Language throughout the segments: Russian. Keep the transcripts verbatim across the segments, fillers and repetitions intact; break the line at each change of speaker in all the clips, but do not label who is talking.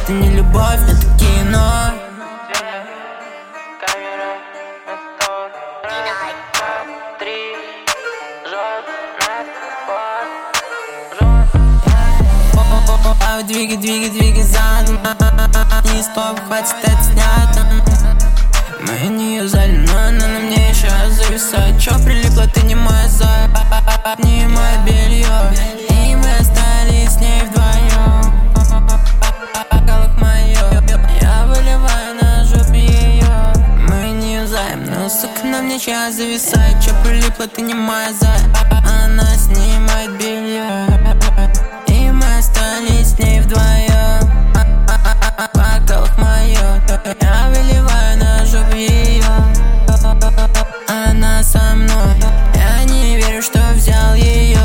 это не любовь, это кино. Двигай, двигай, двигай задом. Не стоп, хватит это снято. Мы не юзали, но она на мне еще зависает. Чё прилипла, ты не моя зая, не мое белье. И мы остались с ней вдвоем. Колок моё, я выливаю на жопу ее. Мы не юзаем, но сука на мне сейчас зависает. Чё прилипла, ты не моя зая, она снимает белье. И мы остались с ней вдвоем. Поколок моё, я выливаю на жопу ее. Она со мной, я не верю, что взял ее.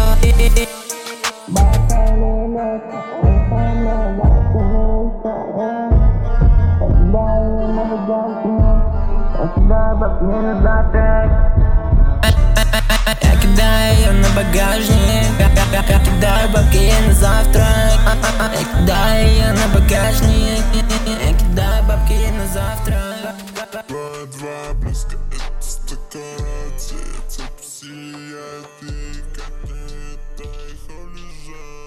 Я кидаю ее на багажник, я кидаю бабки ей на завтрак. Я кидаю ее на багажник, я кидаю бабки ей на завтрак.
Два-два близко, это стакан, цепь сияет, и как это их улежать.